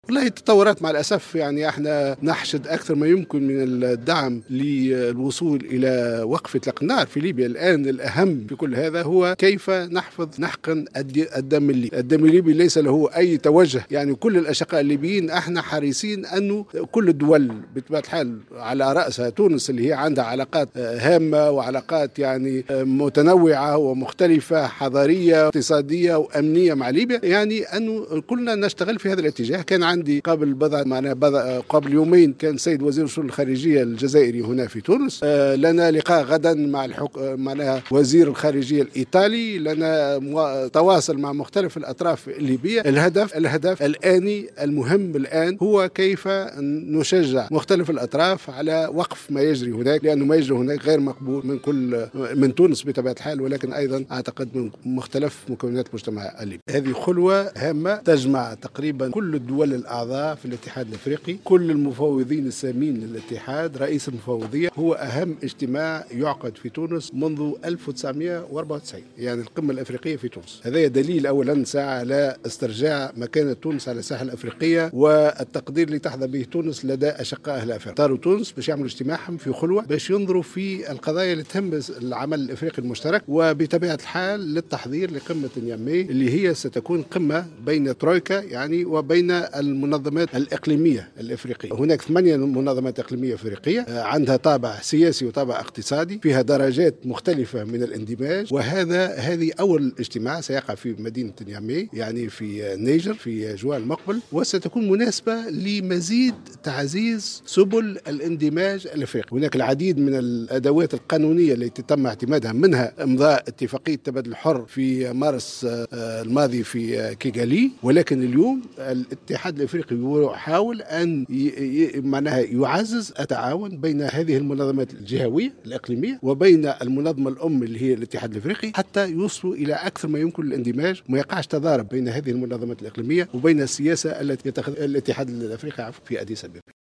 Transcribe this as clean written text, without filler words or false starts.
والله التطورات مع الأسف، يعني احنا نحشد أكثر ما يمكن من الدعم للوصول إلى وقف إطلاق النار في ليبيا. الآن الأهم في كل هذا هو كيف نحقن الدم الليبي. الدم الليبي ليس له أي توجه، يعني كل الأشقاء الليبيين احنا حريصين أنه كل الدول بطبيعة الحال على رأسها تونس اللي هي عندها علاقات هامة وعلاقات يعني متنوعة ومختلفة، حضارية اقتصادية وأمنية مع ليبيا، يعني أنه كلنا نشتغل في هذا الاتجاه. كان عندي قبل يومين كان السيد وزير الشؤون الخارجية الجزائري هنا في تونس. لنا لقاء غدا مع وزير الخارجية الإيطالي. لنا تواصل مع مختلف الأطراف الليبية. الهدف الآني المهم الآن هو كيف نشجع مختلف الأطراف على وقف ما يجري هناك، لأنه ما يجري هناك غير مقبول من تونس بطبيعة الحال، ولكن أيضا أعتقد من مختلف مكونات المجتمع الليبي. هذه خلوة هامة تجمع تقريبا كل الدول الأعضاء في الاتحاد الأفريقي، كل المفوضين السامين للاتحاد. رئيس المفوضية هو أهم اجتماع يعقد في تونس منذ 1994، يعني القمة الأفريقية في تونس. هذا دليل أولا ساعة على استرجاع مكانة تونس على الساحة الأفريقية والتقدير اللي تحظى به تونس لدى أشقائها الأفارقة. اختاروا تونس باش يعملوا اجتماعهم في خلوة باش ينظروا في القضايا اللي تهم العمل الأفريقي المشترك، وبطبيعة الحال للتحضير لقمة نيامي اللي هي ستكون قمة بين ترويكا يعني وبين المنظمات الإقليمية الإفريقية. هناك 8 منظمات إقليمية إفريقية عندها طابع سياسي وطابع اقتصادي، فيها درجات مختلفة من الاندماج. هذه أول اجتماع سيقع في مدينة نيامي، يعني في نيجر في جوان المقبل، وستكون مناسبة لمزيد تعزيز سبل الاندماج الافريقي. هناك العديد من الادوات القانونيه التي تم اعتمادها، منها امضاء اتفاقيه التبادل الحر في مارس الماضي في كيغالي، ولكن اليوم الاتحاد الافريقي يحاول ان معناها يعزز التعاون بين هذه المنظمات الجهويه الاقليميه وبين المنظمه الام اللي هي الاتحاد الافريقي، حتى يوصلوا الى اكثر ما يمكن الاندماج، وما يقعش تضارب بين هذه المنظمات الاقليميه وبين السياسه التي يتخذ الاتحاد الافريقي في اديس أبابا.